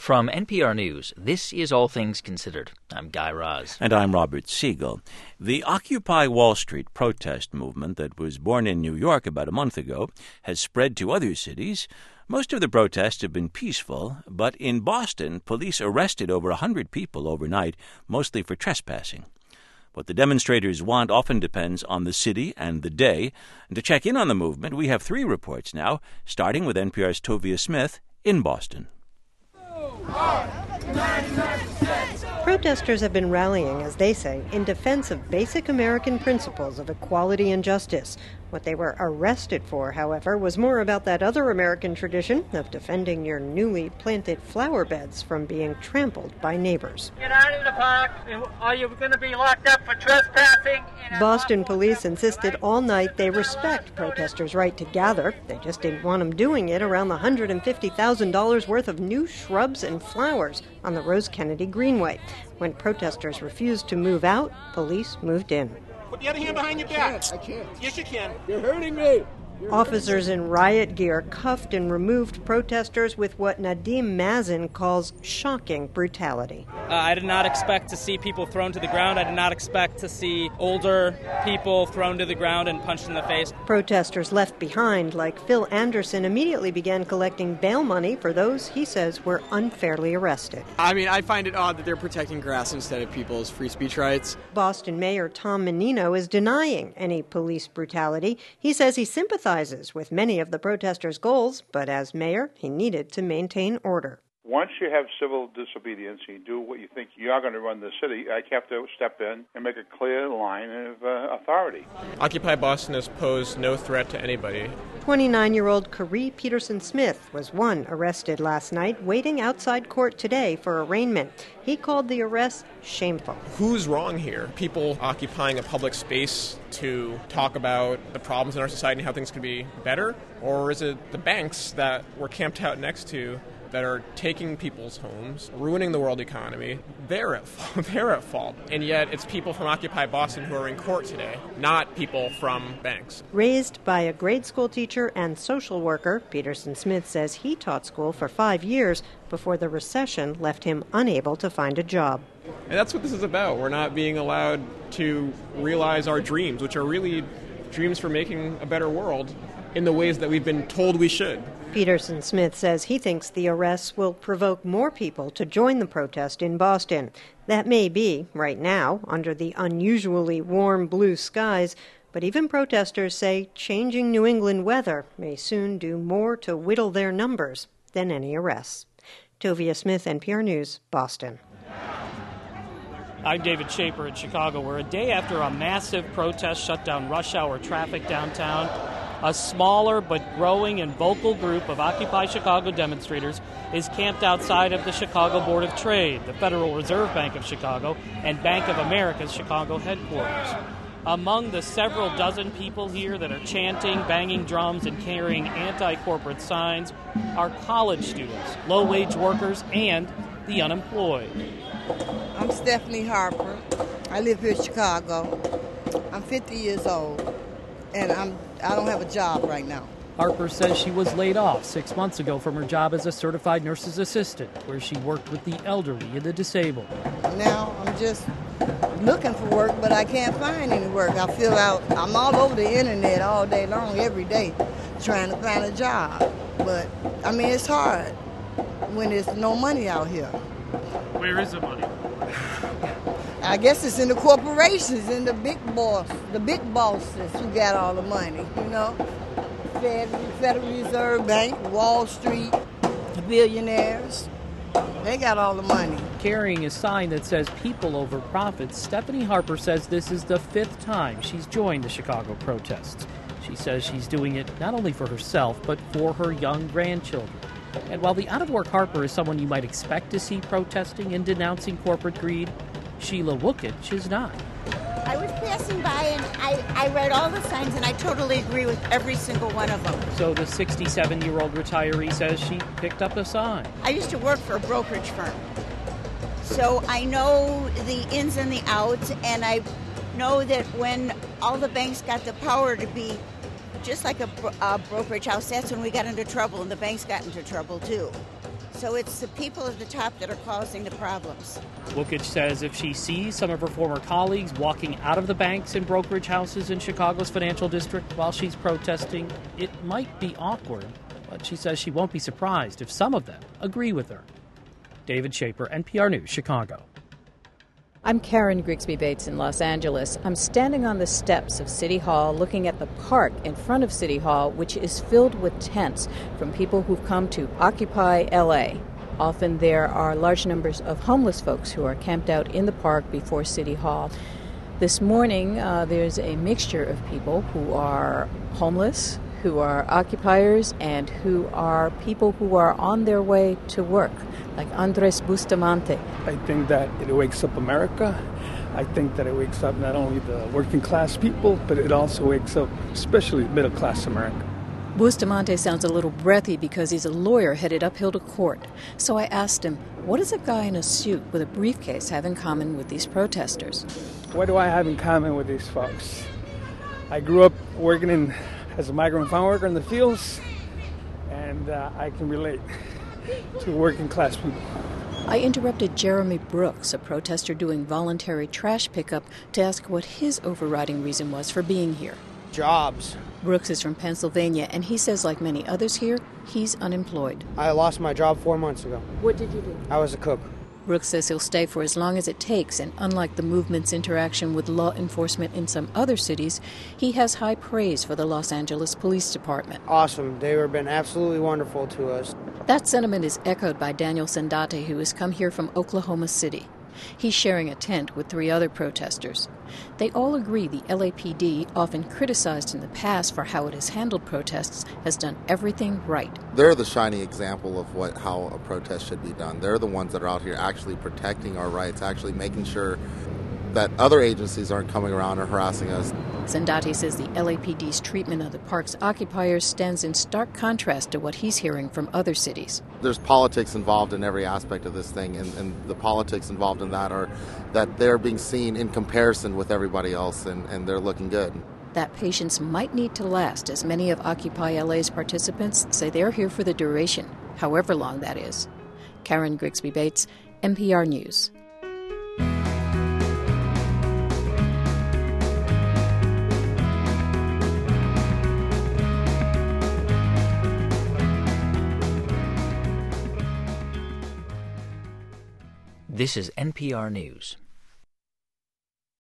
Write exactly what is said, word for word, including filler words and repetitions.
From N P R News, this is All Things Considered. I'm Guy Raz. And I'm Robert Siegel. The Occupy Wall Street protest movement that was born in New York about a month ago has spread to other cities. Most of the protests have been peaceful, but in Boston, police arrested over one hundred people overnight, mostly for trespassing. What the demonstrators want often depends on the city and the day. And to check in on the movement, we have three reports now, starting with N P R's Tovia Smith in Boston. Protesters have been rallying, as they say, in defense of basic American principles of equality and justice. What they were arrested for, however, was more about that other American tradition of defending your newly planted flower beds from being trampled by neighbors. Get out of the park. Are you going to be locked up for trespassing? Boston police insisted all night they respect protesters' right to gather. They just didn't want them doing it around the one hundred fifty thousand dollars worth of new shrubs and flowers on the Rose Kennedy Greenway. When protesters refused to move out, police moved in. Put the other hand behind your back. I can't. Yes, you can. You're hurting me. Officers in riot gear cuffed and removed protesters with what Nadim Mazen calls shocking brutality. Uh, I did not expect to see people thrown to the ground. I did not expect to see older people thrown to the ground and punched in the face. Protesters left behind, like Phil Anderson, immediately began collecting bail money for those he says were unfairly arrested. I mean, I find it odd that they're protecting grass instead of people's free speech rights. Boston Mayor Tom Menino is denying any police brutality. He says he sympathizes with many of the protesters' goals, but as mayor, he needed to maintain order. Once you have civil disobedience and you do what you think you are going to run the city, I have to step in and make a clear line of uh, authority. Occupy Boston has posed no threat to anybody. twenty-nine-year-old Carrie Peterson-Smith was one arrested last night, waiting outside court today for arraignment. He called the arrest shameful. Who's wrong here? People occupying a public space to talk about the problems in our society and how things could be better? Or is it the banks that we're camped out next to that are taking people's homes, ruining the world economy? They're at fault. They're at fault. And yet it's people from Occupy Boston who are in court today, not people from banks. Raised by a grade school teacher and social worker, Peterson-Smith says he taught school for five years before the recession left him unable to find a job. And that's what this is about. We're not being allowed to realize our dreams, which are really dreams for making a better world in the ways that we've been told we should. Peterson-Smith says he thinks the arrests will provoke more people to join the protest in Boston. That may be, right now, under the unusually warm blue skies, but even protesters say changing New England weather may soon do more to whittle their numbers than any arrests. Tovia Smith, N P R News, Boston. I'm David Shaper in Chicago, where a day after a massive protest shut down rush hour traffic downtown, a smaller but growing and vocal group of Occupy Chicago demonstrators is camped outside of the Chicago Board of Trade, the Federal Reserve Bank of Chicago, and Bank of America's Chicago headquarters. Among the several dozen people here that are chanting, banging drums, and carrying anti-corporate signs are college students, low-wage workers, and the unemployed. I'm Stephanie Harper. I live here in Chicago. I'm fifty years old, and I'm I don't have a job right now. Harper says she was laid off six months ago from her job as a certified nurse's assistant, where she worked with the elderly and the disabled. Now I'm just looking for work, but I can't find any work. I feel out, I'm all over the internet all day long, every day, trying to find a job. But, I mean, it's hard when there's no money out here. Where is the money? I guess it's in the corporations, in the big boss, the big bosses who got all the money, you know. Fed, Federal Reserve Bank, Wall Street, the billionaires, they got all the money. Carrying a sign that says "People over Profits," Stephanie Harper says this is the fifth time she's joined the Chicago protests. She says she's doing it not only for herself, but for her young grandchildren. And while the out-of-work Harper is someone you might expect to see protesting and denouncing corporate greed, Sheila Wookich is not. I was passing by and I, I read all the signs and I totally agree with every single one of them. So the sixty-seven-year-old retiree says she picked up a sign. I used to work for a brokerage firm. So I know the ins and the outs, and I know that when all the banks got the power to be just like a, a brokerage house, that's when we got into trouble, and the banks got into trouble too. So it's the people at the top that are causing the problems. Wukich says if she sees some of her former colleagues walking out of the banks and brokerage houses in Chicago's financial district while she's protesting, it might be awkward. But she says she won't be surprised if some of them agree with her. David Shaper, N P R News, Chicago. I'm Karen Grigsby Bates in Los Angeles. I'm standing on the steps of City Hall looking at the park in front of City Hall, which is filled with tents from people who've come to Occupy L A. Often there are large numbers of homeless folks who are camped out in the park before City Hall. This morning, uh, there's a mixture of people who are homeless, who are occupiers, and who are people who are on their way to work, like Andres Bustamante. I think that it wakes up America. I think that it wakes up not only the working class people, but it also wakes up especially middle class America. Bustamante sounds a little breathy because he's a lawyer headed uphill to court. So I asked him, what does a guy in a suit with a briefcase have in common with these protesters? What do I have in common with these folks? I grew up working in as a migrant farm worker in the fields, and uh, I can relate to working class people. I interrupted Jeremy Brooks, a protester doing voluntary trash pickup, to ask what his overriding reason was for being here. Jobs. Brooks is from Pennsylvania, and he says, like many others here, he's unemployed. I lost my job four months ago. What did you do? I was a cook. Brooks says he'll stay for as long as it takes, and unlike the movement's interaction with law enforcement in some other cities, he has high praise for the Los Angeles Police Department. Awesome. They have been absolutely wonderful to us. That sentiment is echoed by Daniel Sandate, who has come here from Oklahoma City. He's sharing a tent with three other protesters. They all agree the L A P D, often criticized in the past for how it has handled protests, has done everything right. They're the shining example of what how a protest should be done. They're the ones that are out here actually protecting our rights, actually making sure that other agencies aren't coming around or harassing us. Sandate says the L A P D's treatment of the park's occupiers stands in stark contrast to what he's hearing from other cities. There's politics involved in every aspect of this thing, and, and the politics involved in that are that they're being seen in comparison with everybody else, and, and they're looking good. That patience might need to last, as many of Occupy L A's participants say they're here for the duration, however long that is. Karen Grigsby Bates, N P R News. This is N P R News.